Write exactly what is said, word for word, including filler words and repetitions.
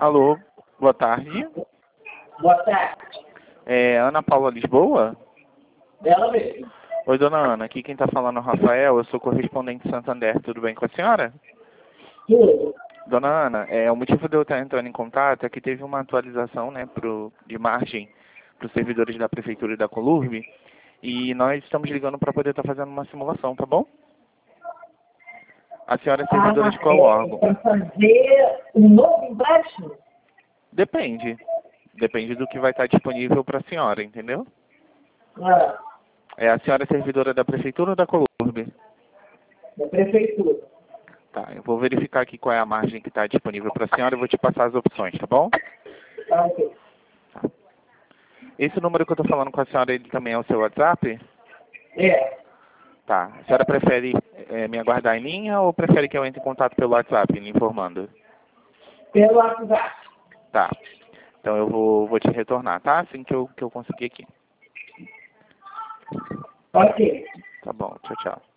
Alô, boa tarde. Boa tarde. É Ana Paula Lisboa? Ela mesmo. Oi, dona Ana. Aqui quem está falando é o Rafael. Eu sou correspondente de Santander. Tudo bem com a senhora? Tudo. Dona Ana, é, o motivo de eu estar entrando em contato é que teve uma atualização, né, pro, de margem para os servidores da Prefeitura e da Colurb. E nós estamos ligando para poder estar fazendo uma simulação, tá bom? A senhora é servidora de qual órgão? Para fazer um novo empréstimo? Depende. Depende do que vai estar disponível para a senhora, entendeu? Ah, É, a senhora é servidora da Prefeitura ou da Colurb? da prefeitura. Tá, eu vou verificar aqui qual é a margem que está disponível para a senhora e vou te passar as opções, tá bom? Tá, ok. Tá. Esse número que eu estou falando com a senhora, ele também é o seu WhatsApp? É, Tá. A senhora prefere é, me aguardar em linha ou prefere que eu entre em contato pelo WhatsApp, lhe informando? pelo WhatsApp. Tá. Então eu vou, vou te retornar, tá? Assim que eu, que eu conseguir aqui. Ok. Tá bom, tchau, tchau.